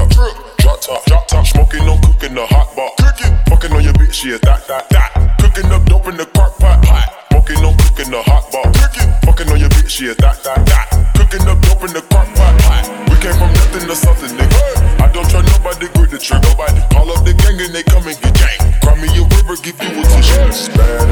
up. Drop top, smoking on cooking the hot bar. Fucking on your bitch, yeah, that. Cooking up dope in the crock pot. Smoking on cooking the hot bar. Fucking on your bitch, yeah, that. Cooking up dope in the crock pot. We came from nothing to something, nigga. I don't try nobody, grip the trigger. Call up the gang and they come and get gang. Cry me a river, give you a tissue.